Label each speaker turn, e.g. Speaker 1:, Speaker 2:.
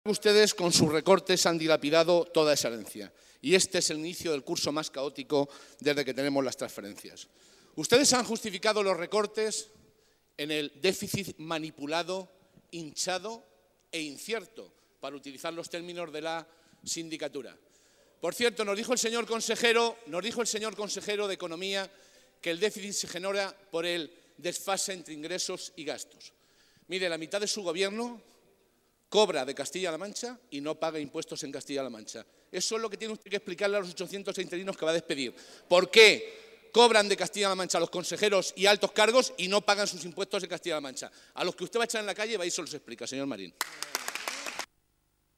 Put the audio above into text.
Speaker 1: Ustedes con sus recortes han dilapidado toda esa herencia y este es el inicio del curso más caótico desde que tenemos las transferencias. Ustedes han justificado los recortes en el déficit manipulado, hinchado e incierto, para utilizar los términos de la sindicatura. Por cierto, nos dijo el señor consejero de Economía que el déficit se genera por el desfase entre ingresos y gastos. Mire, la mitad de su gobierno cobra de Castilla-La Mancha y no paga impuestos en Castilla-La Mancha. Eso es lo que tiene usted que explicarle a los 800 interinos que va a despedir. ¿Por qué cobran de Castilla-La Mancha los consejeros y altos cargos y no pagan sus impuestos en Castilla-La Mancha? A los que usted va a echar en la calle, va y se los explica, señor Marín.